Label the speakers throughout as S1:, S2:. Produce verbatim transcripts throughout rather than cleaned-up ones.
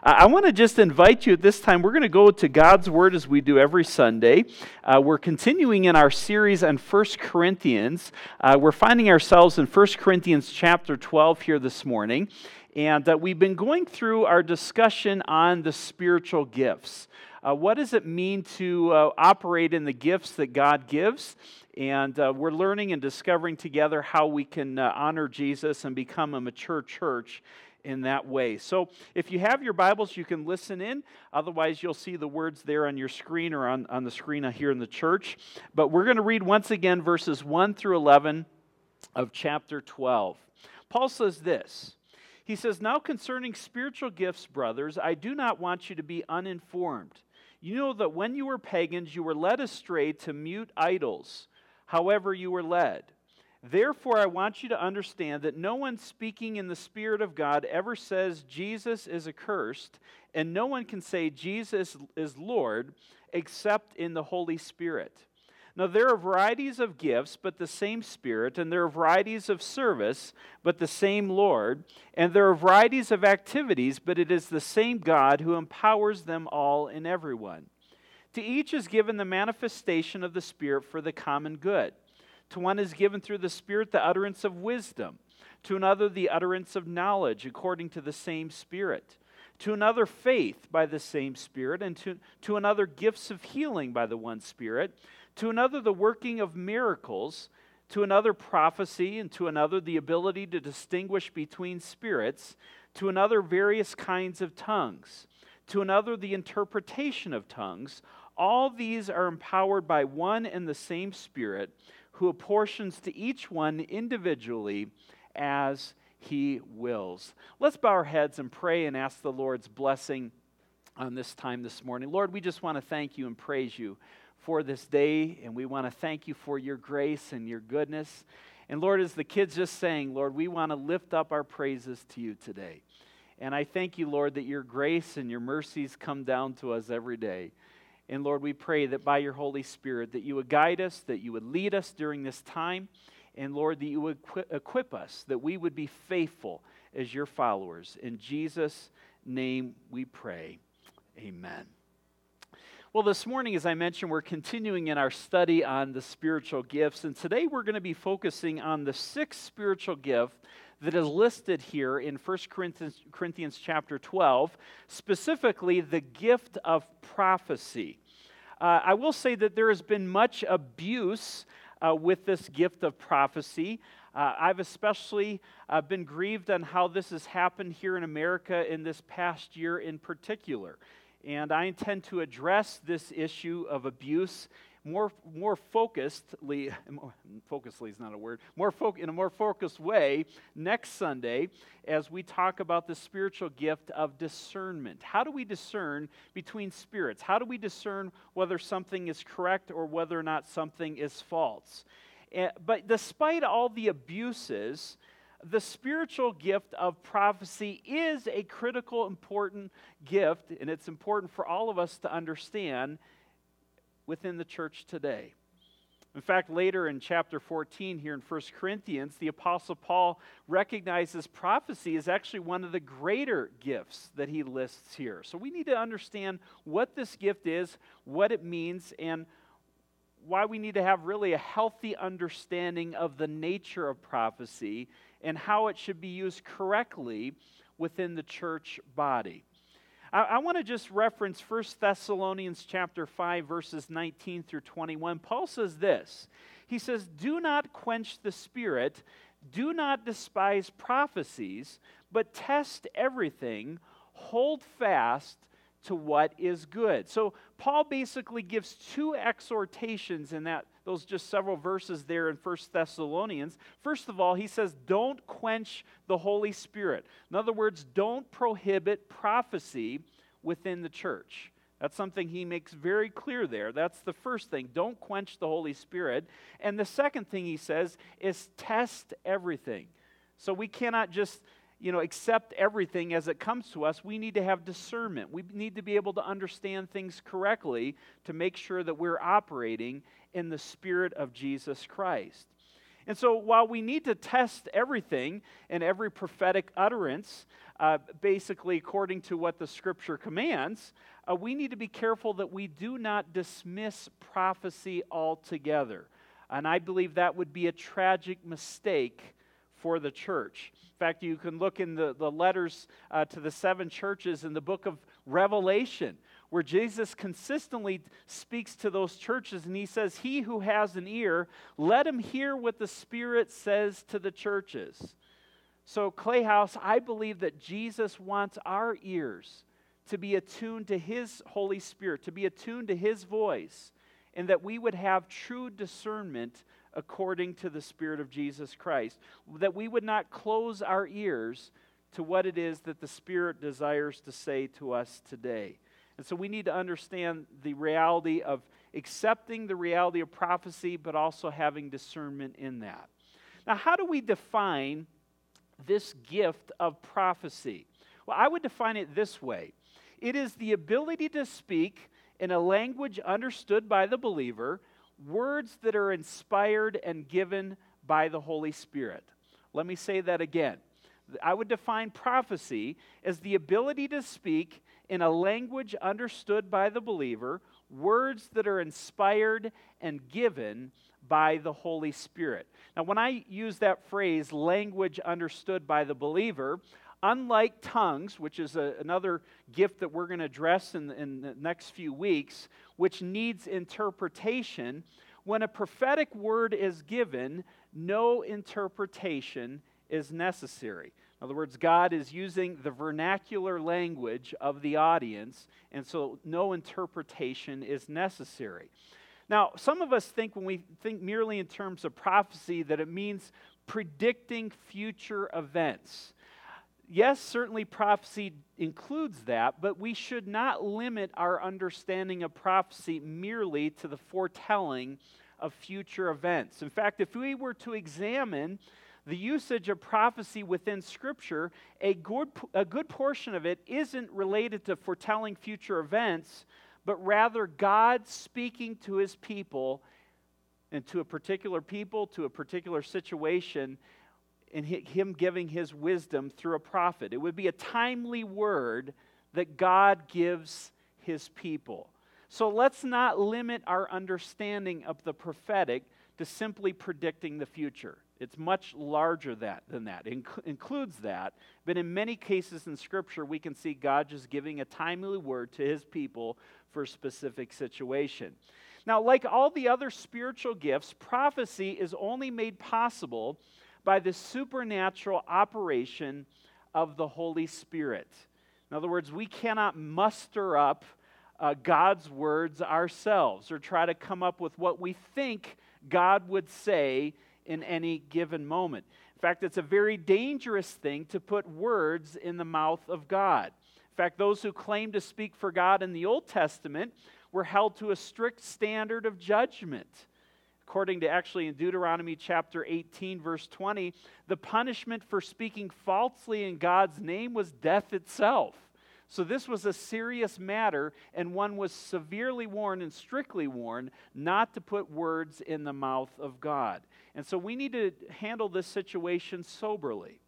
S1: I want to just invite you at this time. We're going to go to God's Word as we do every Sunday. Uh, we're continuing in our series on First Corinthians. Uh, we're finding ourselves in First Corinthians chapter twelve here this morning. And uh, we've been going through our discussion on the spiritual gifts. Uh, what does it mean to uh, operate in the gifts that God gives? And uh, we're learning and discovering together how we can uh, honor Jesus and become a mature church in that way. So if you have your Bibles, you can listen in. Otherwise, you'll see the words there on your screen or on, on the screen here in the church. But we're going to read once again verses one through eleven of chapter twelve. Paul says this. He says, "Now concerning spiritual gifts, brothers, I do not want you to be uninformed. You know that when you were pagans, you were led astray to mute idols, however you were led. Therefore, I want you to understand that no one speaking in the Spirit of God ever says Jesus is accursed, and no one can say Jesus is Lord except in the Holy Spirit. Now, there are varieties of gifts, but the same Spirit, and there are varieties of service, but the same Lord, and there are varieties of activities, but it is the same God who empowers them all in everyone. To each is given the manifestation of the Spirit for the common good. To one is given through the Spirit the utterance of wisdom, to another the utterance of knowledge according to the same Spirit, to another faith by the same Spirit, and to, to another gifts of healing by the one Spirit, to another the working of miracles, to another prophecy, and to another the ability to distinguish between spirits, to another various kinds of tongues, to another the interpretation of tongues. All these are empowered by one and the same Spirit, who apportions to each one individually as He wills." Let's bow our heads and pray and ask the Lord's blessing on this time this morning. Lord, we just want to thank you and praise you for this day, and we want to thank you for your grace and your goodness. And Lord, as the kids just sang, Lord, we want to lift up our praises to you today. And I thank you, Lord, that your grace and your mercies come down to us every day. And Lord, we pray that by your Holy Spirit that you would guide us, that you would lead us during this time, and Lord, that you would equip us, that we would be faithful as your followers. In Jesus' name we pray. Amen. Well, this morning, as I mentioned, we're continuing in our study on the spiritual gifts, and today we're going to be focusing on the sixth spiritual gift that is listed here in First Corinthians, Corinthians chapter twelve, specifically the gift of prophecy. Uh, I will say that there has been much abuse uh, with this gift of prophecy. Uh, I've especially uh, been grieved on how this has happened here in America in this past year in particular. And I intend to address this issue of abuse more more focusedly, focusedly is not a word, more fo- in a more focused way next Sunday as we talk about the spiritual gift of discernment. How do we discern between spirits? How do we discern whether something is correct or whether or not something is false? Uh, but despite all the abuses, the spiritual gift of prophecy is a critical, important gift, and it's important for all of us to understand within the church today. In fact, later in chapter fourteen here in First Corinthians, the Apostle Paul recognizes prophecy is actually one of the greater gifts that he lists here. So we need to understand what this gift is, what it means, and why we need to have really a healthy understanding of the nature of prophecy and how it should be used correctly within the church body. I, I want to just reference First Thessalonians chapter five, verses nineteen through twenty-one. Paul says this. He says, "Do not quench the spirit, do not despise prophecies, but test everything, hold fast to what is good." So Paul basically gives two exhortations in that those just several verses there in First Thessalonians. First of all, he says, don't quench the Holy Spirit. In other words, don't prohibit prophecy within the church. That's something he makes very clear there. That's the first thing. Don't quench the Holy Spirit. And the second thing he says is test everything. So we cannot just you know, accept everything as it comes to us. We need to have discernment. We need to be able to understand things correctly to make sure that we're operating in the Spirit of Jesus Christ. And so while we need to test everything and every prophetic utterance, uh, basically according to what the Scripture commands, uh, we need to be careful that we do not dismiss prophecy altogether. And I believe that would be a tragic mistake for the church. In fact, you can look in the, the letters uh, to the seven churches in the book of Revelation, where Jesus consistently speaks to those churches, and he says, "He who has an ear, let him hear what the Spirit says to the churches." So, Clay House, I believe that Jesus wants our ears to be attuned to His Holy Spirit, to be attuned to His voice, and that we would have true discernment according to the Spirit of Jesus Christ, that we would not close our ears to what it is that the Spirit desires to say to us today. And so we need to understand the reality of accepting the reality of prophecy, but also having discernment in that. Now, how do we define this gift of prophecy? Well, I would define it this way. It is the ability to speak in a language understood by the believer, words that are inspired and given by the Holy Spirit. Let me say that again. I would define prophecy as the ability to speak in a language understood by the believer, words that are inspired and given by the Holy Spirit. Now, when I use that phrase, language understood by the believer, unlike tongues, which is a, another gift that we're going to address in, in the next few weeks, which needs interpretation, when a prophetic word is given, no interpretation is necessary. In other words, God is using the vernacular language of the audience, and so no interpretation is necessary. Now, some of us think when we think merely in terms of prophecy that it means predicting future events. Yes, certainly prophecy includes that, but we should not limit our understanding of prophecy merely to the foretelling of future events. In fact, if we were to examine the usage of prophecy within Scripture, a good, a good portion of it isn't related to foretelling future events, but rather God speaking to His people and to a particular people, to a particular situation, and Him giving His wisdom through a prophet. It would be a timely word that God gives His people. So let's not limit our understanding of the prophetic to simply predicting the future. It's much larger that, than that. It inc- includes that, but in many cases in Scripture, we can see God just giving a timely word to His people for a specific situation. Now, like all the other spiritual gifts, prophecy is only made possible by the supernatural operation of the Holy Spirit. In other words, we cannot muster up uh, God's words ourselves or try to come up with what we think God would say in any given moment. In fact, it's a very dangerous thing to put words in the mouth of God. In fact, those who claim to speak for God in the Old Testament were held to a strict standard of judgment. According to actually in Deuteronomy chapter eighteen, verse twenty, the punishment for speaking falsely in God's name was death itself. So this was a serious matter, and one was severely warned and strictly warned not to put words in the mouth of God. And so we need to handle this situation soberly.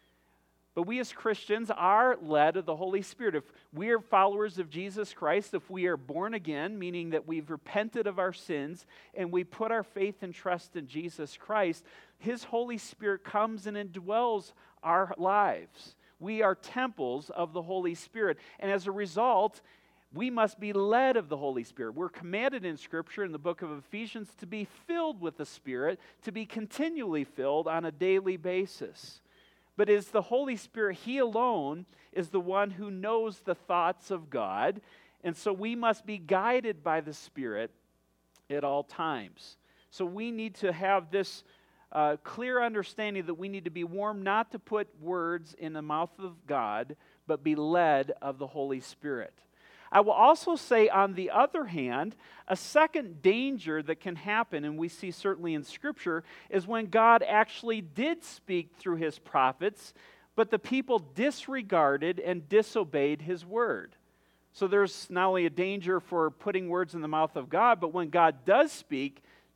S1: But we as Christians are led of the Holy Spirit. If we are followers of Jesus Christ, if we are born again, meaning that we've repented of our sins and we put our faith and trust in Jesus Christ, His Holy Spirit comes and indwells our lives. We are temples of the Holy Spirit. And as a result, we must be led of the Holy Spirit. We're commanded in Scripture in the book of Ephesians to be filled with the Spirit, to be continually filled on a daily basis. But it is the Holy Spirit, He alone is the one who knows the thoughts of God. And so we must be guided by the Spirit at all times. So we need to have this uh, clear understanding that we need to be warned not to put words in the mouth of God, but be led of the Holy Spirit. I will also say, on the other hand, a second danger that can happen, and we see certainly in Scripture, is when God actually did speak through His prophets, but the people disregarded and disobeyed His word. So there's not only a danger for putting words in the mouth of God, but when God does speak,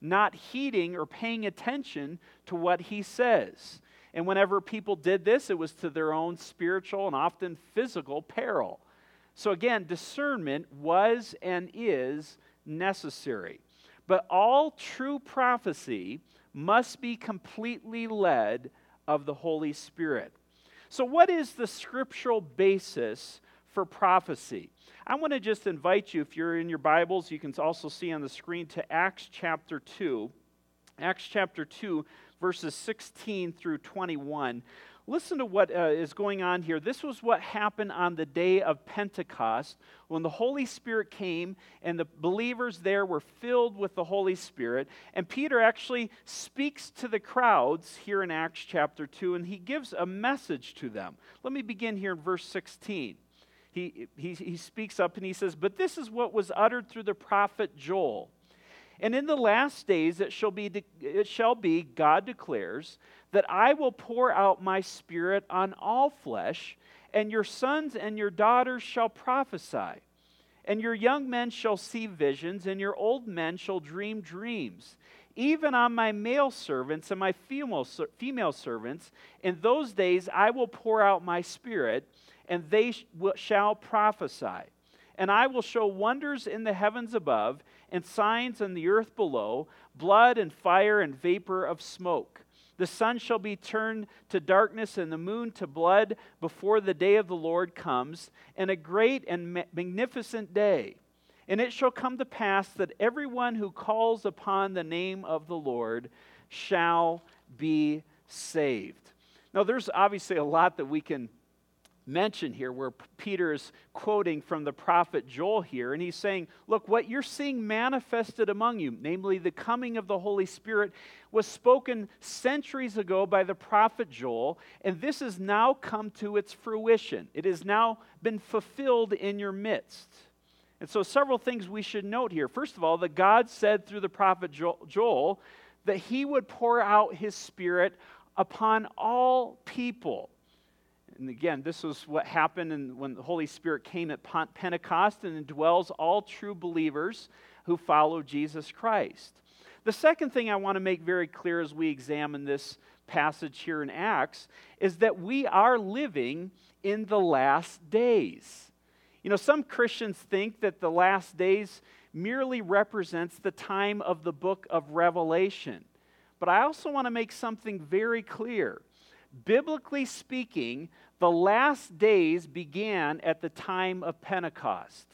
S1: not heeding or paying attention to what he says. And whenever people did this, it was to their own spiritual and often physical peril. So again, discernment was and is necessary. But all true prophecy must be completely led of the Holy Spirit. So what is the scriptural basis for prophecy? I want to just invite you, if you're in your Bibles, you can also see on the screen, to Acts chapter two. Acts chapter two, verses sixteen through twenty-one. Listen to what uh, is going on here. This was what happened on the day of Pentecost when the Holy Spirit came and the believers there were filled with the Holy Spirit. And Peter actually speaks to the crowds here in Acts chapter two, and he gives a message to them. Let me begin here in verse sixteen. He, he, he speaks up and he says, "But this is what was uttered through the prophet Joel. And in the last days it shall be, it shall be, God declares, that I will pour out my Spirit on all flesh, and your sons and your daughters shall prophesy. And your young men shall see visions, and your old men shall dream dreams. Even on my male servants and my female, female servants, in those days I will pour out my Spirit, and they sh- shall prophesy. And I will show wonders in the heavens above, and signs on the earth below, blood and fire and vapor of smoke. The sun shall be turned to darkness and the moon to blood before the day of the Lord comes, and a great and ma- magnificent day. And it shall come to pass that everyone who calls upon the name of the Lord shall be saved." Now, there's obviously a lot that we can mention here where Peter is quoting from the prophet Joel here, and he's saying, look, what you're seeing manifested among you, namely the coming of the Holy Spirit, was spoken centuries ago by the prophet Joel, and this has now come to its fruition. It has now been fulfilled in your midst. And so several things we should note here. First of all, that God said through the prophet Joel that he would pour out his Spirit upon all people. And again, this was what happened in, when the Holy Spirit came at Pentecost and indwells all true believers who follow Jesus Christ. The second thing I want to make very clear as we examine this passage here in Acts is that we are living in the last days. You know, some Christians think that the last days merely represents the time of the book of Revelation. But I also want to make something very clear. Biblically speaking, the last days began at the time of Pentecost.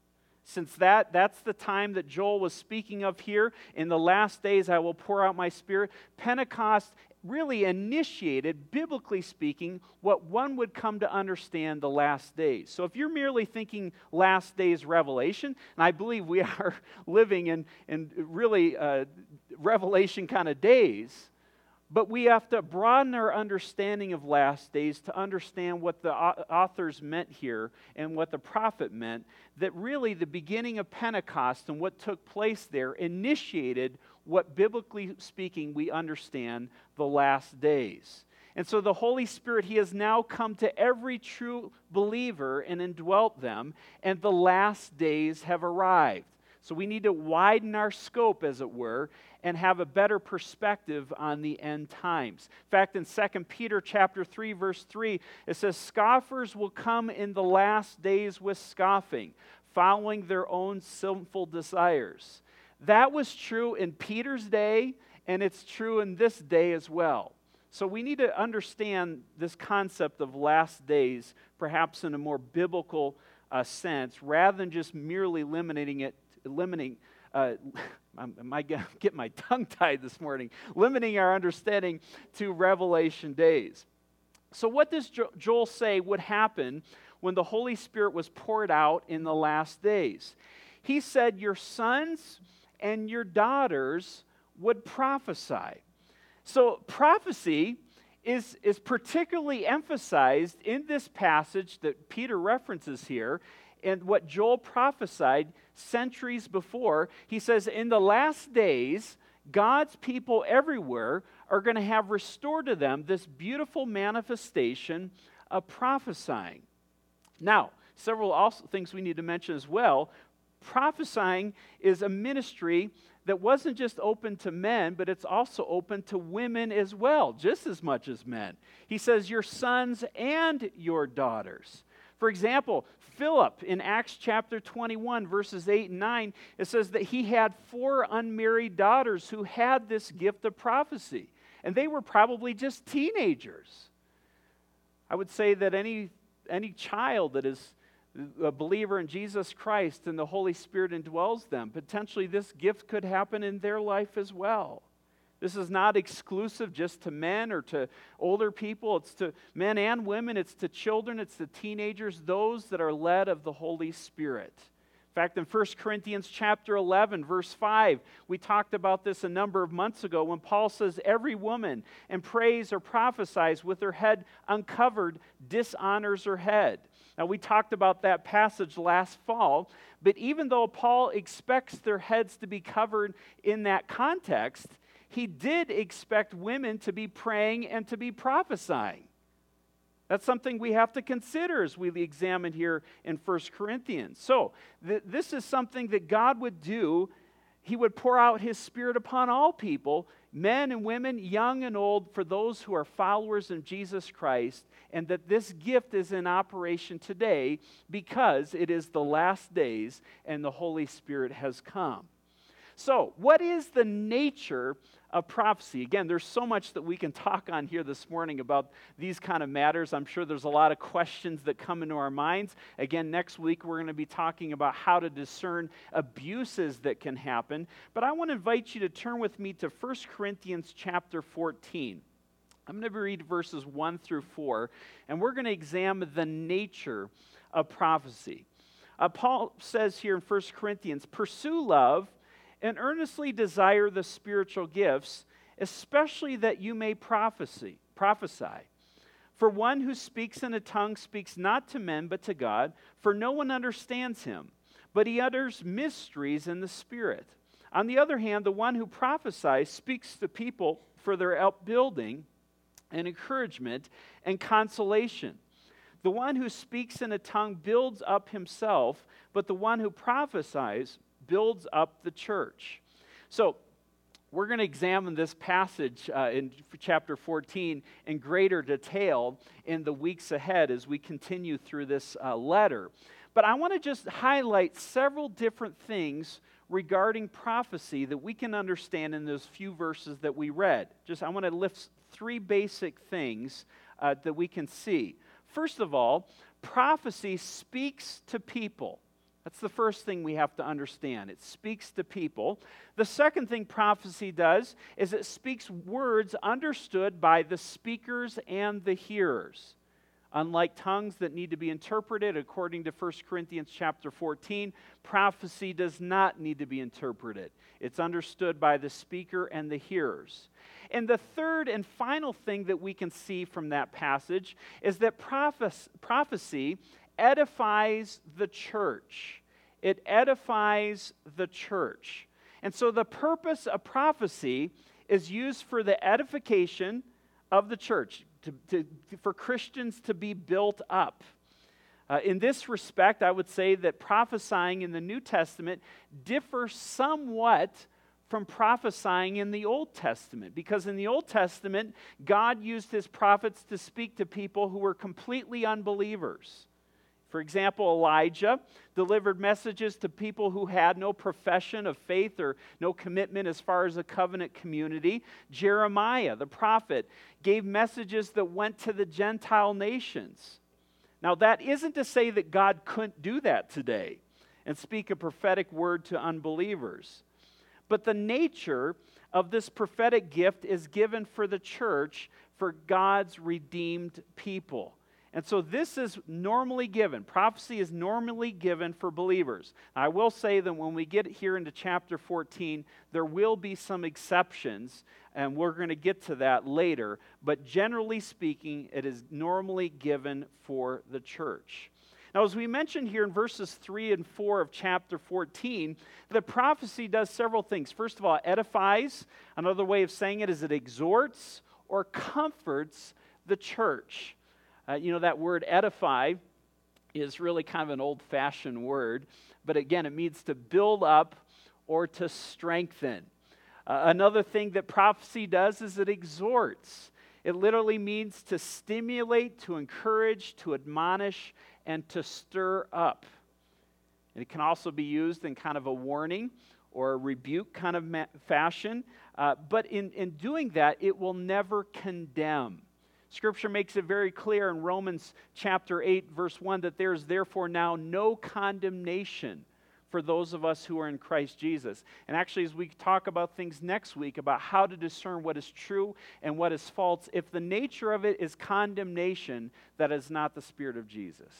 S1: Since that, that's the time that Joel was speaking of here, in the last days I will pour out my Spirit. Pentecost really initiated, biblically speaking, what one would come to understand the last days. So if you're merely thinking last days Revelation, and I believe we are living in, in really uh, Revelation kind of days, but we have to broaden our understanding of last days to understand what the authors meant here and what the prophet meant, that really the beginning of Pentecost and what took place there initiated what, biblically speaking, we understand the last days. And so the Holy Spirit, he has now come to every true believer and indwelt them, and the last days have arrived. So we need to widen our scope, as it were, and have a better perspective on the end times. In fact, in Second Peter chapter three, verse three, it says, "Scoffers will come in the last days with scoffing, following their own sinful desires." That was true in Peter's day, and it's true in this day as well. So we need to understand this concept of last days, perhaps in a more biblical uh, sense, rather than just merely limiting it Limiting, uh, I might get my tongue tied this morning, limiting our understanding to Revelation days. So what does jo- Joel say would happen when the Holy Spirit was poured out in the last days? He said, your sons and your daughters would prophesy. So prophecy is, is particularly emphasized in this passage that Peter references here, and what Joel prophesied centuries before. He says, in the last days, God's people everywhere are going to have restored to them this beautiful manifestation of prophesying. Now, several also things we need to mention as well. prophesying is a ministry that wasn't just open to men, but it's also open to women as well, just as much as men. He says, your sons and your daughters. For example, Philip in Acts chapter twenty-one, verses eight and nine, it says that he had four unmarried daughters who had this gift of prophecy. And they were probably just teenagers. I would say that any, any child that is a believer in Jesus Christ and the Holy Spirit indwells them, potentially this gift could happen in their life as well. This is not exclusive just to men or to older people. It's to men and women. It's to children. It's to teenagers, those that are led of the Holy Spirit. In fact, in First Corinthians chapter eleven, verse five, we talked about this a number of months ago when Paul says, every woman and prays or prophesies with her head uncovered dishonors her head. Now, we talked about that passage last fall, but even though Paul expects their heads to be covered in that context, he did expect women to be praying and to be prophesying. That's something we have to consider as we examine here in First Corinthians. So, th- this is something that God would do. He would pour out His Spirit upon all people, men and women, young and old, for those who are followers of Jesus Christ, and that this gift is in operation today because it is the last days and the Holy Spirit has come. So, what is the nature of prophecy? Again, there's so much that we can talk on here this morning about these kind of matters. I'm sure there's a lot of questions that come into our minds. Again, next week we're going to be talking about how to discern abuses that can happen. But I want to invite you to turn with me to First Corinthians chapter fourteen. I'm going to read verses one through four, and we're going to examine the nature of prophecy. Uh, Paul says here in First Corinthians, pursue love and earnestly desire the spiritual gifts, especially that you may prophecy, prophesy. For one who speaks in a tongue speaks not to men but to God, for no one understands him, but he utters mysteries in the Spirit. On the other hand, the one who prophesies speaks to people for their upbuilding and encouragement and consolation. The one who speaks in a tongue builds up himself, but the one who prophesies builds up the church. So, we're going to examine this passage uh, in chapter fourteen in greater detail in the weeks ahead as we continue through this uh, letter. But I want to just highlight several different things regarding prophecy that we can understand in those few verses that we read. Just I want to lift three basic things uh, that we can see. First of all, prophecy speaks to people. That's the first thing we have to understand. It speaks to people. The second thing prophecy does is it speaks words understood by the speakers and the hearers. Unlike tongues that need to be interpreted, according to First Corinthians chapter fourteen, prophecy does not need to be interpreted. It's understood by the speaker and the hearers. And the third and final thing that we can see from that passage is that prophes- prophecy edifies the church. It edifies the church. And so the purpose of prophecy is used for the edification of the church, to, to, for Christians to be built up. Uh, in this respect, I would say that prophesying in the New Testament differs somewhat from prophesying in the Old Testament, because in the Old Testament, God used His prophets to speak to people who were completely unbelievers. For example, Elijah delivered messages to people who had no profession of faith or no commitment as far as a covenant community. Jeremiah, the prophet, gave messages that went to the Gentile nations. Now, that isn't to say that God couldn't do that today and speak a prophetic word to unbelievers. But the nature of this prophetic gift is given for the church, for God's redeemed people. And so this is normally given. Prophecy is normally given for believers. I will say that when we get here into chapter fourteen, there will be some exceptions, and we're going to get to that later. But generally speaking, it is normally given for the church. Now, as we mentioned here in verses three and four of chapter fourteen, the prophecy does several things. First of all, it edifies. Another way of saying it is it exhorts or comforts the church. Uh, you know, that word edify is really kind of an old-fashioned word, but again, it means to build up or to strengthen. Uh, another thing that prophecy does is it exhorts. It literally means to stimulate, to encourage, to admonish, and to stir up. And it can also be used in kind of a warning or a rebuke kind of ma- fashion. Uh, but in, in doing that, it will never condemn. Scripture makes it very clear in Romans chapter eight, verse one, that there is therefore now no condemnation for those of us who are in Christ Jesus. And actually, as we talk about things next week about how to discern what is true and what is false, if the nature of it is condemnation, that is not the Spirit of Jesus.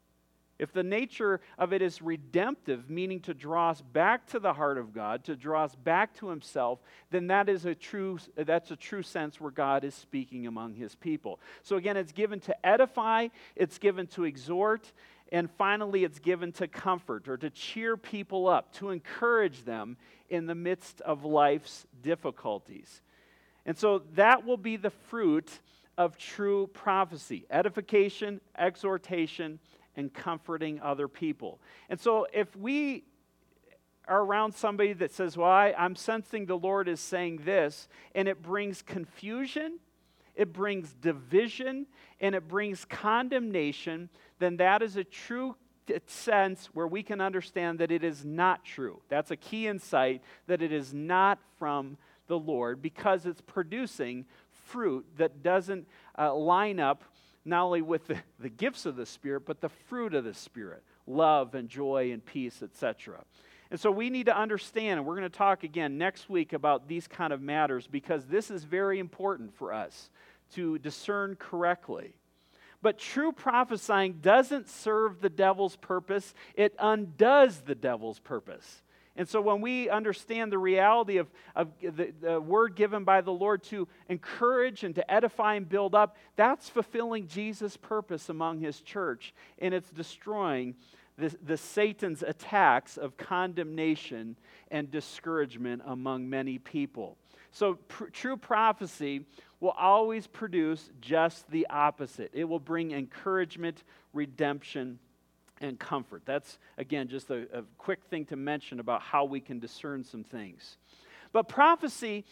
S1: If the nature of it is redemptive, meaning to draw us back to the heart of God, to draw us back to Himself, then that is a true, that's a true sense where God is speaking among His people. So again, it's given to edify, it's given to exhort, and finally it's given to comfort or to cheer people up, to encourage them in the midst of life's difficulties. And so that will be the fruit of true prophecy: edification, exhortation, and comforting other people. And so if we are around somebody that says, well, I, I'm sensing the Lord is saying this, and it brings confusion, it brings division, and it brings condemnation, then that is a true sense where we can understand that it is not true. That's a key insight, that it is not from the Lord, because it's producing fruit that doesn't uh, line up not only with the, the gifts of the Spirit, but the fruit of the Spirit: love and joy and peace, et cetera. And so we need to understand, and we're going to talk again next week about these kind of matters, because this is very important for us to discern correctly. But true prophesying doesn't serve the devil's purpose, it undoes the devil's purpose. And so when we understand the reality of, of the, the word given by the Lord to encourage and to edify and build up, that's fulfilling Jesus' purpose among His church, and it's destroying the, the Satan's attacks of condemnation and discouragement among many people. So pr- true prophecy will always produce just the opposite. It will bring encouragement, redemption, and comfort. That's, again, just a, a quick thing to mention about how we can discern some things. But prophecy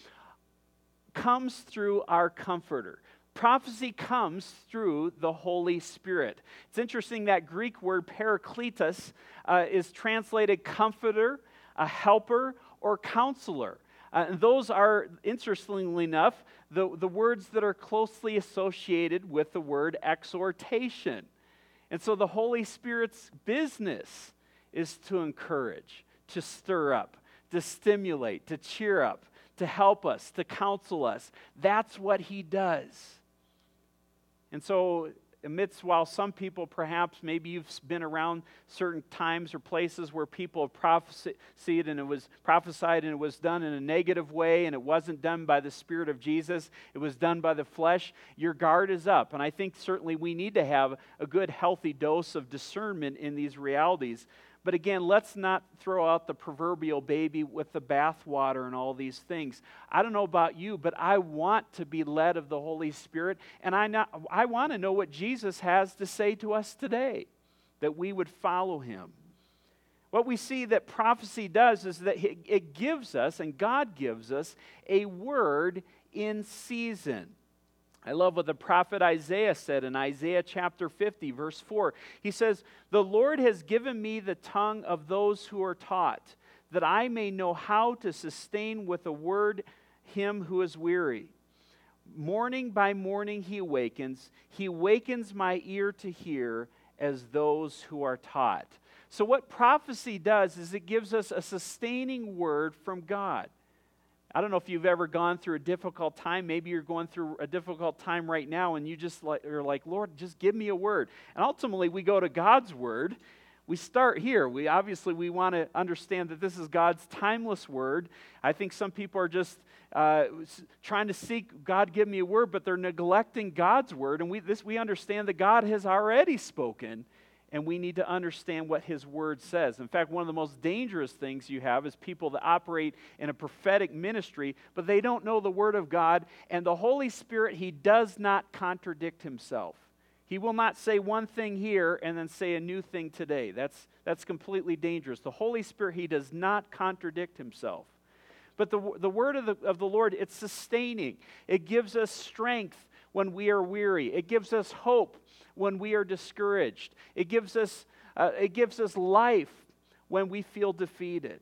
S1: comes through our comforter. Prophecy comes through the Holy Spirit. It's interesting that Greek word parakletos uh, is translated comforter, a helper, or counselor. Uh, and those are, interestingly enough, the, the words that are closely associated with the word exhortation. And so the Holy Spirit's business is to encourage, to stir up, to stimulate, to cheer up, to help us, to counsel us. That's what He does. And so amidst, while some people perhaps, maybe you've been around certain times or places where people have prophesied and it was prophesied and it was done in a negative way and it wasn't done by the Spirit of Jesus, it was done by the flesh, your guard is up. And I think certainly we need to have a good healthy dose of discernment in these realities. But again, let's not throw out the proverbial baby with the bathwater and all these things. I don't know about you, but I want to be led of the Holy Spirit, and I, not, I want to know what Jesus has to say to us today, that we would follow Him. What we see that prophecy does is that it gives us, and God gives us, a word in season. I love what the prophet Isaiah said in Isaiah chapter fifty, verse four. He says, "The Lord has given me the tongue of those who are taught, that I may know how to sustain with a word him who is weary. Morning by morning He awakens. He awakens my ear to hear as those who are taught." So what prophecy does is it gives us a sustaining word from God. I don't know if you've ever gone through a difficult time. Maybe you're going through a difficult time right now and you just like, are like, Lord, just give me a word. And ultimately we go to God's word. We start here. We obviously we want to understand that this is God's timeless word. I think some people are just uh, trying to seek, God, give me a word, but they're neglecting God's word. And we this we understand that God has already spoken, and we need to understand what His word says. In fact, one of the most dangerous things you have is people that operate in a prophetic ministry, but they don't know the word of God, and the Holy Spirit, He does not contradict Himself. He will not say one thing here and then say a new thing today. That's, that's completely dangerous. The Holy Spirit, He does not contradict Himself. But the, the word of the, of the Lord, it's sustaining. It gives us strength when we are weary. It gives us hope when we are discouraged. It gives us, uh, it gives us life when we feel defeated.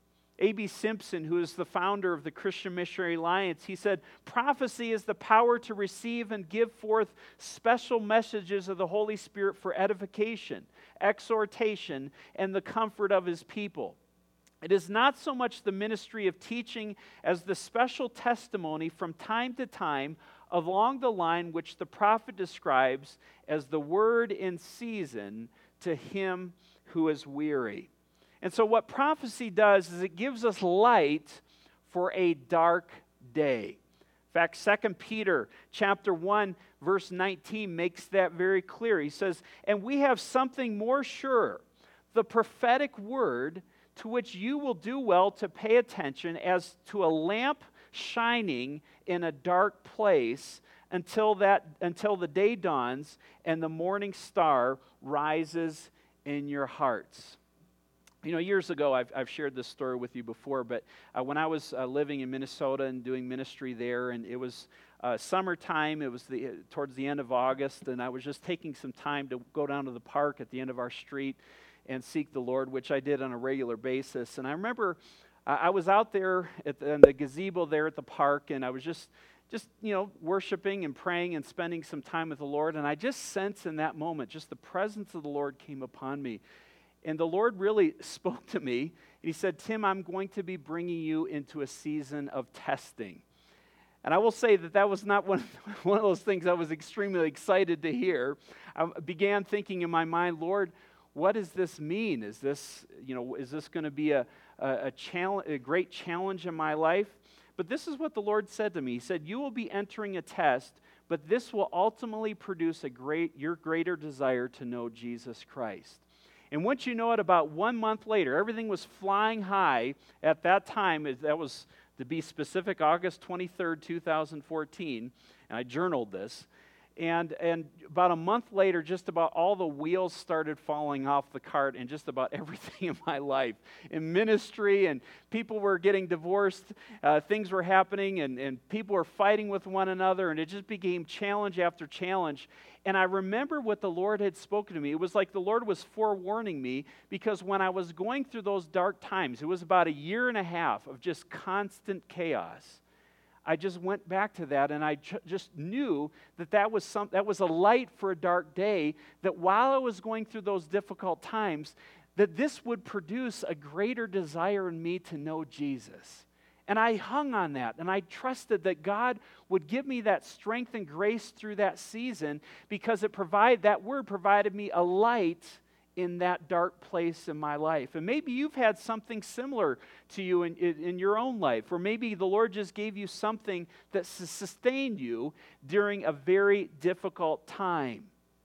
S1: A B Simpson, who is the founder of the Christian Missionary Alliance, he said, prophecy is the power to receive and give forth special messages of the Holy Spirit for edification, exhortation, and the comfort of His people. It is not so much the ministry of teaching as the special testimony from time to time along the line which the prophet describes as the word in season to him who is weary. And so what prophecy does is it gives us light for a dark day. In fact, Second Peter chapter one, verse nineteen makes that very clear. He says, and we have something more sure, the prophetic word to which you will do well to pay attention as to a lamp shining in a dark place until that until the day dawns and the morning star rises in your hearts. You know, years ago, I've, I've shared this story with you before, but uh, when I was uh, living in Minnesota and doing ministry there, and it was uh, summertime, it was the towards the end of August, and I was just taking some time to go down to the park at the end of our street and seek the Lord, which I did on a regular basis. And I remember uh, I was out there at the, in the gazebo there at the park, and I was just, just, you know, worshiping and praying and spending some time with the Lord, and I just sensed in that moment, just the presence of the Lord came upon me. And the Lord really spoke to me. He said, Tim, I'm going to be bringing you into a season of testing. And I will say that that was not one, one of those things I was extremely excited to hear. I began thinking in my mind, Lord, what does this mean? Is this, you know, is this going to be a, a, a, challenge, a great challenge in my life? But this is what the Lord said to me. He said, you will be entering a test, but this will ultimately produce a great, your greater desire to know Jesus Christ. And once you know it, about one month later, everything was flying high at that time. That was, to be specific, August twenty-third, two thousand fourteen. And I journaled this. And, and about a month later, just about all the wheels started falling off the cart in just about everything in my life. In ministry, and people were getting divorced, uh, things were happening, and, and people were fighting with one another, and it just became challenge after challenge. And I remember what the Lord had spoken to me. It was like the Lord was forewarning me, because when I was going through those dark times, it was about a year and a half of just constant chaos. I just went back to that, and I j- just knew that that was some that was a light for a dark day, that while I was going through those difficult times, that this would produce a greater desire in me to know Jesus. And I hung on that, and I trusted that God would give me that strength and grace through that season, because it provide that word provided me a light in that dark place in my life. And maybe you've had something similar to you in, in, in your own life, or maybe the Lord just gave you something that sustained you during a very difficult time.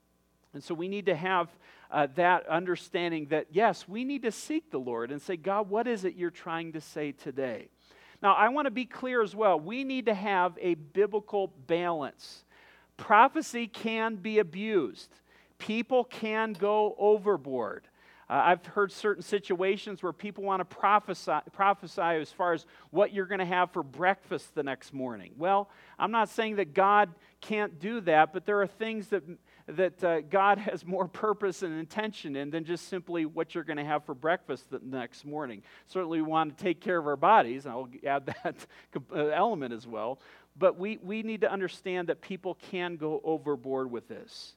S1: And so we need to have uh, that understanding that, yes, we need to seek the Lord and say, God, what is it you're trying to say today? Now, I want to be clear as well. We need to have a biblical balance. Prophecy can be abused. People can go overboard. Uh, I've heard certain situations where people want to prophesy, prophesy as far as what you're going to have for breakfast the next morning. Well, I'm not saying that God can't do that, but there are things that that uh, God has more purpose and intention in than just simply what you're going to have for breakfast the next morning. Certainly we want to take care of our bodies, and I'll add that element as well. But we, we need to understand that people can go overboard with this.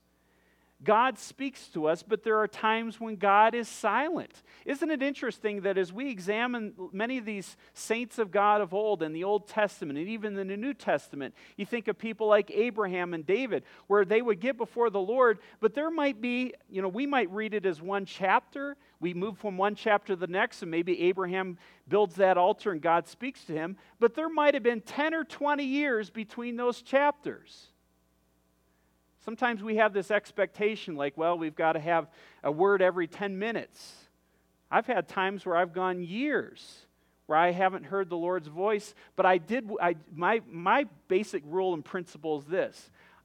S1: God speaks to us, but there are times when God is silent. Isn't it interesting that as we examine many of these saints of God of old in the Old Testament and even in the New Testament, you think of people like Abraham and David, where they would get before the Lord, but there might be, you know, we might read it as one chapter. We move from one chapter to the next, and maybe Abraham builds that altar and God speaks to him, but there might have been ten or twenty years between those chapters. Sometimes we have this expectation like, well, we've got to have a word every ten minutes. I've had times where I've gone years where I haven't heard the Lord's voice, but I did. I, my, my basic rule and principle is this.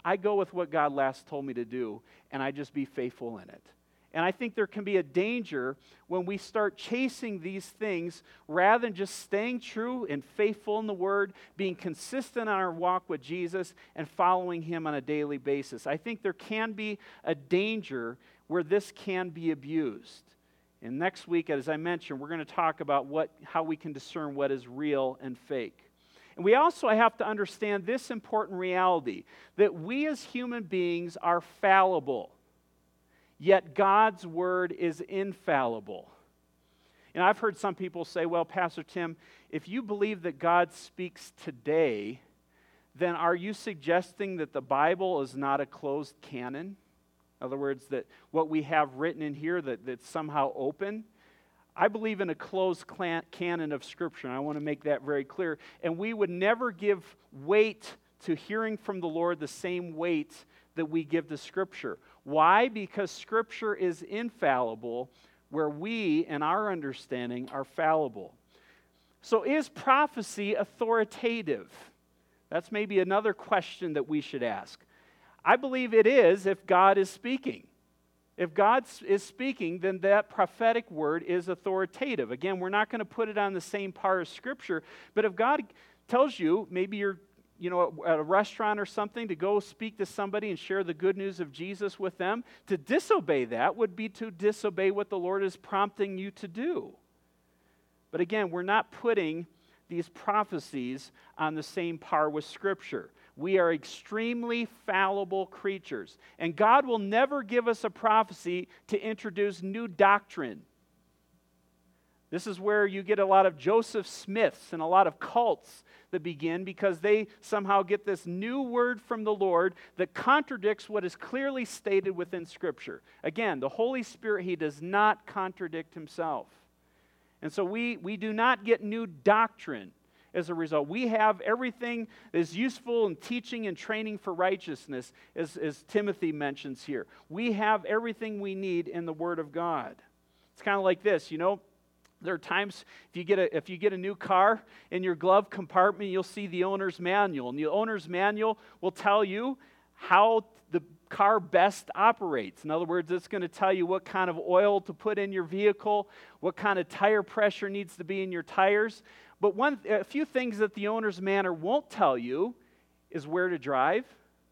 S1: I go with what God last told me to do, and I just be faithful in it. And I think there can be a danger when we start chasing these things rather than just staying true and faithful in the Word, being consistent on our walk with Jesus, and following Him on a daily basis. I think there can be a danger where this can be abused. And next week, as I mentioned, we're going to talk about what, how we can discern what is real and fake. And we also have to understand this important reality, that we as human beings are fallible. Yet God's Word is infallible. And I've heard some people say, well, Pastor Tim, if you believe that God speaks today, then are you suggesting that the Bible is not a closed canon? In other words, that what we have written in here, that, that's somehow open? I believe in a closed canon of Scripture, and I want to make that very clear. And we would never give weight to hearing from the Lord the same weight that we give to Scripture. Why? Because Scripture is infallible, where we, in our understanding, are fallible. So is prophecy authoritative? That's maybe another question that we should ask. I believe it is if God is speaking. If God is speaking, then that prophetic word is authoritative. Again, we're not going to put it on the same par as Scripture, but if God tells you, maybe you're you know, at a restaurant or something, to go speak to somebody and share the good news of Jesus with them, to disobey that would be to disobey what the Lord is prompting you to do. But again, we're not putting these prophecies on the same par with Scripture. We are extremely fallible creatures, and God will never give us a prophecy to introduce new doctrine. This is where you get a lot of Joseph Smiths and a lot of cults that begin because they somehow get this new word from the Lord that contradicts what is clearly stated within Scripture. Again, the Holy Spirit, He does not contradict Himself. And so we, we do not get new doctrine as a result. We have everything that is useful in teaching and training for righteousness, as, as Timothy mentions here. We have everything we need in the Word of God. It's kind of like this, you know. There are times if you get a if you get a new car, in your glove compartment, you'll see the owner's manual. And the owner's manual will tell you how the car best operates. In other words, it's going to tell you what kind of oil to put in your vehicle, what kind of tire pressure needs to be in your tires. But one a few things that the owner's manual won't tell you is where to drive,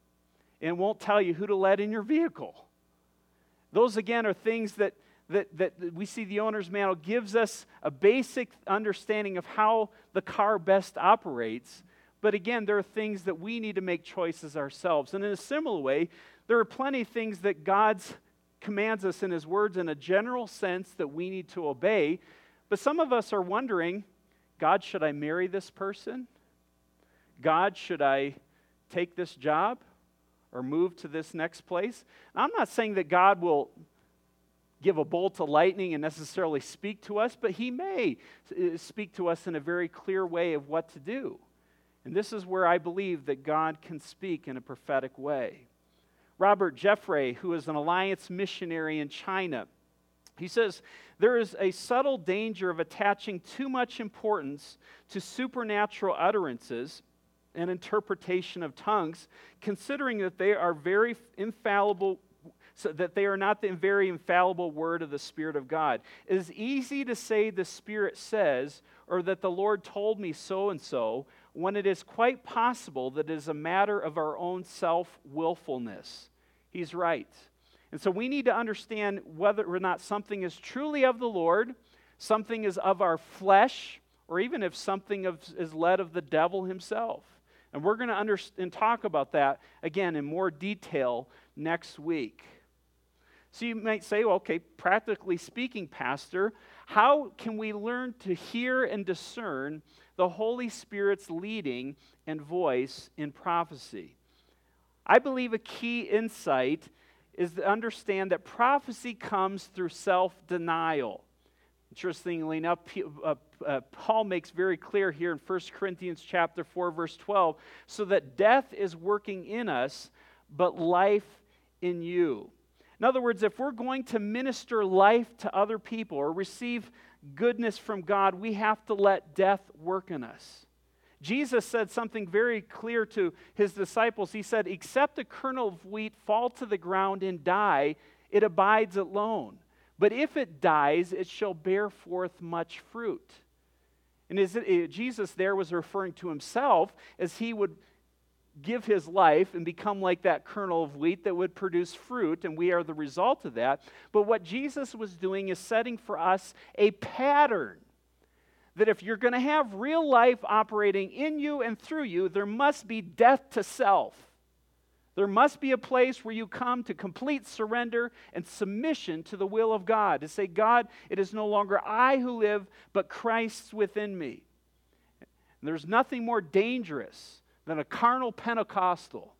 S1: and won't tell you who to let in your vehicle. Those, again, are things that That, that we see the owner's manual gives us a basic understanding of how the car best operates. But again, there are things that we need to make choices ourselves. And in a similar way, there are plenty of things that God commands us in His words in a general sense that we need to obey. But some of us are wondering, God, should I marry this person? God, should I take this job or move to this next place? And I'm not saying that God will give a bolt of lightning and necessarily speak to us, but He may speak to us in a very clear way of what to do. And this is where I believe that God can speak in a prophetic way. Robert Jeffrey, who is an Alliance missionary in China, he says, there is a subtle danger of attaching too much importance to supernatural utterances and interpretation of tongues, considering that they are very infallible so that they are not the very infallible word of the Spirit of God. It is easy to say the Spirit says, or that the Lord told me so and so, when it is quite possible that it is a matter of our own self-willfulness. He's right. And so we need to understand whether or not something is truly of the Lord, something is of our flesh, or even if something of, is led of the devil himself. And we're going to understand and talk about that, again, in more detail next week. So you might say, well, okay, practically speaking, Pastor, how can we learn to hear and discern the Holy Spirit's leading and voice in prophecy? I believe a key insight is to understand that prophecy comes through self-denial. Interestingly enough, uh, uh, Paul makes very clear here in First Corinthians chapter four, verse twelve, so that death is working in us, but life in you. In other words, if we're going to minister life to other people or receive goodness from God, we have to let death work in us. Jesus said something very clear to his disciples. He said, except a kernel of wheat fall to the ground and die, it abides alone. But if it dies, it shall bear forth much fruit. And is it, Jesus there was referring to himself as he would give his life and become like that kernel of wheat that would produce fruit, and we are the result of that. But what Jesus was doing is setting for us a pattern that if you're going to have real life operating in you and through you, there must be death to self. There must be a place where you come to complete surrender and submission to the will of God. To say, God, it is no longer I who live, but Christ's within me. And there's nothing more dangerous than a carnal Pentecostal.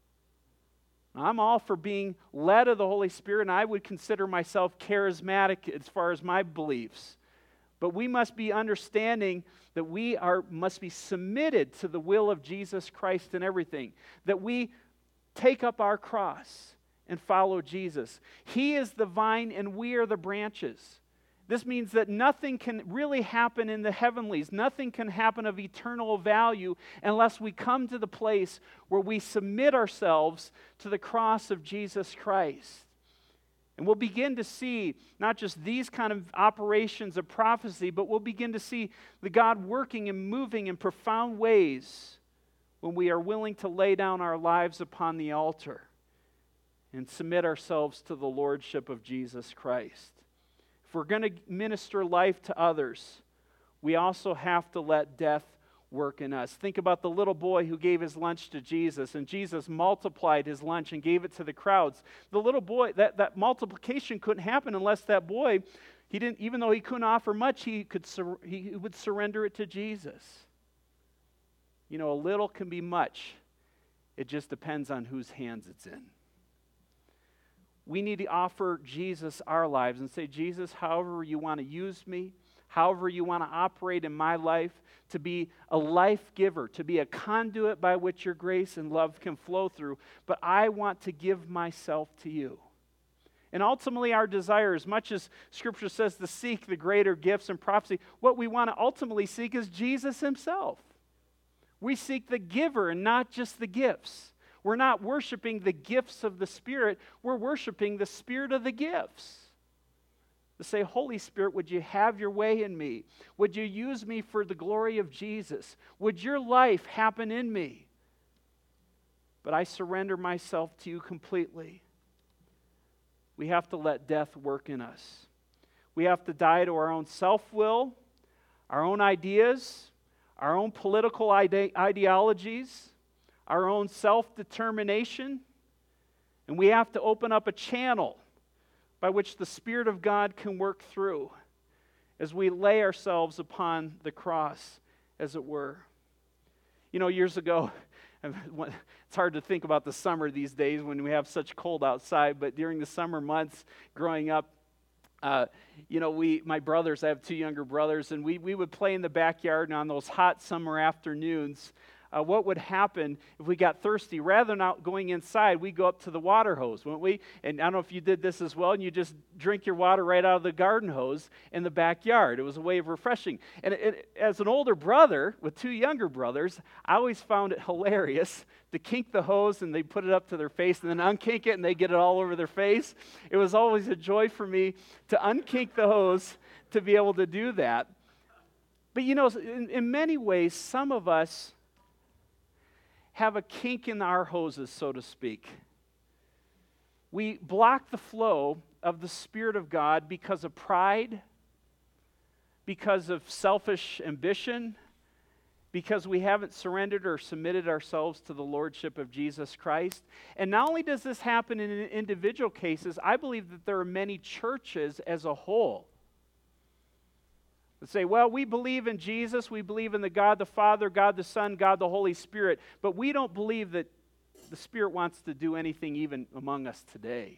S1: I'm all for being led of the Holy Spirit, and I would consider myself charismatic as far as my beliefs. But we must be understanding that we are must be submitted to the will of Jesus Christ in everything. That we take up our cross and follow Jesus. He is the vine and we are the branches. This means that nothing can really happen in the heavenlies. Nothing can happen of eternal value unless we come to the place where we submit ourselves to the cross of Jesus Christ. And we'll begin to see not just these kind of operations of prophecy, but we'll begin to see the God working and moving in profound ways when we are willing to lay down our lives upon the altar and submit ourselves to the lordship of Jesus Christ. If we're going to minister life to others, we also have to let death work in us. Think about the little boy who gave his lunch to Jesus, and Jesus multiplied his lunch and gave it to the crowds. The little boy, that, that multiplication couldn't happen unless that boy, he didn't, even though he couldn't offer much, he could sur- he would surrender it to Jesus. You know, a little can be much. It just depends on whose hands it's in. We need to offer Jesus our lives and say, Jesus, however you want to use me, however you want to operate in my life, to be a life giver, to be a conduit by which your grace and love can flow through, but I want to give myself to you. And ultimately our desire, as much as Scripture says to seek the greater gifts and prophecy, what we want to ultimately seek is Jesus himself. We seek the giver and not just the gifts. We're not worshiping the gifts of the Spirit, we're worshiping the Spirit of the gifts. To say, Holy Spirit, would you have your way in me? Would you use me for the glory of Jesus? Would your life happen in me? But I surrender myself to you completely. We have to let death work in us. We have to die to our own self-will, our own ideas, our own political ide- ideologies, our own self-determination, and we have to open up a channel by which the Spirit of God can work through as we lay ourselves upon the cross, as it were. You know, years ago, it's hard to think about the summer these days when we have such cold outside, but during the summer months growing up, Uh, you know, we, my brothers, I have two younger brothers, and we, we would play in the backyard, and on those hot summer afternoons, uh, what would happen if we got thirsty? Rather than out going inside, we'd go up to the water hose, wouldn't we? And I don't know if you did this as well, and you just drink your water right out of the garden hose in the backyard. It was a way of refreshing. And it, it, as an older brother with two younger brothers, I always found it hilarious to kink the hose, and they put it up to their face, and then unkink it, and they get it all over their face. It was always a joy for me to unkink the hose to be able to do that. But you know, in, in many ways, some of us have a kink in our hoses, so to speak. We block the flow of the Spirit of God because of pride, because of selfish ambition, because we haven't surrendered or submitted ourselves to the Lordship of Jesus Christ. And not only does this happen in individual cases, I believe that there are many churches as a whole that say, well, we believe in Jesus, we believe in the God the Father, God the Son, God the Holy Spirit, but we don't believe that the Spirit wants to do anything even among us today.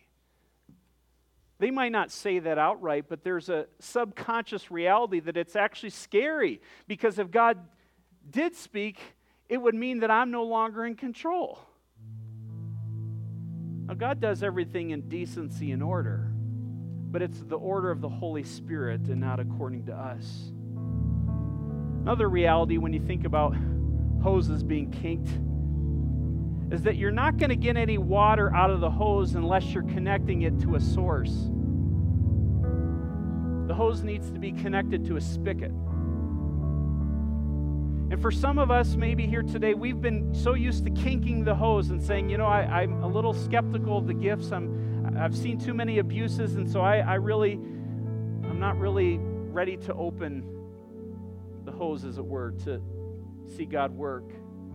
S1: They might not say that outright, but there's a subconscious reality that it's actually scary, because if God did speak, it would mean that I'm no longer in control. Now, God does everything in decency and order, but it's the order of the Holy Spirit and not according to us. Another reality when you think about hoses being kinked, is that you're not going to get any water out of the hose unless you're connecting it to a source. The hose needs to be connected to a spigot. And for some of us, maybe here today, we've been so used to kinking the hose and saying, you know, I, I'm a little skeptical of the gifts. I'm, I've seen too many abuses, and so I, I really, I'm not really ready to open the hose, as it were, to see God work.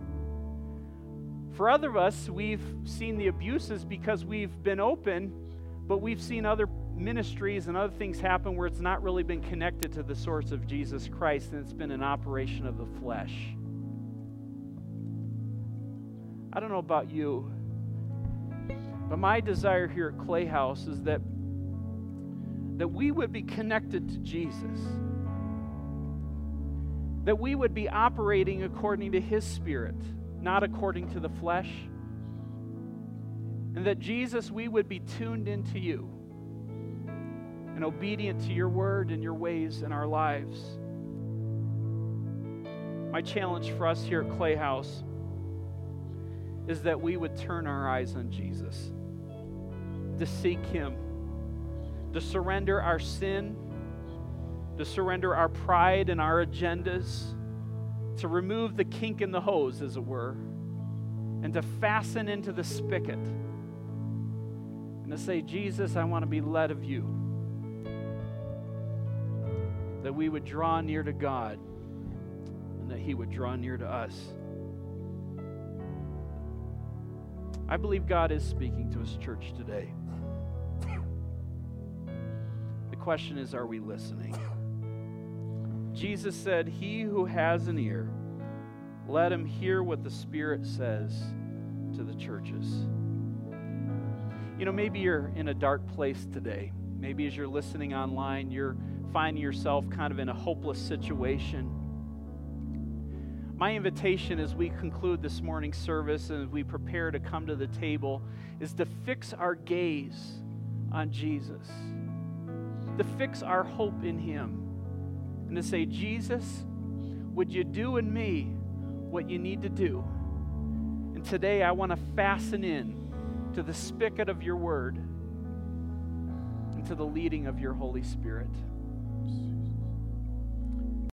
S1: For other of us, we've seen the abuses because we've been open, but we've seen other ministries and other things happen where it's not really been connected to the source of Jesus Christ, and it's been an operation of the flesh. I don't know about you, but my desire here at Clay House is that, that we would be connected to Jesus, that we would be operating according to His Spirit, not according to the flesh, and that Jesus, we would be tuned into You and obedient to Your word and Your ways in our lives. My challenge for us here at Clay House is that we would turn our eyes on Jesus, to seek Him, to surrender our sin, to surrender our pride and our agendas, to remove the kink in the hose, as it were, and to fasten into the spigot, and to say, Jesus, I want to be led of You. That we would draw near to God, and that He would draw near to us. I believe God is speaking to His church today. The question is, are we listening? Jesus said, he who has an ear, let him hear what the Spirit says to the churches. You know, maybe you're in a dark place today. Maybe as you're listening online, you're finding yourself kind of in a hopeless situation. My invitation as we conclude this morning's service and as we prepare to come to the table is to fix our gaze on Jesus, to fix our hope in Him, and to say, Jesus, would You do in me what You need to do? And today I want to fasten in to the spigot of Your word and to the leading of Your Holy Spirit.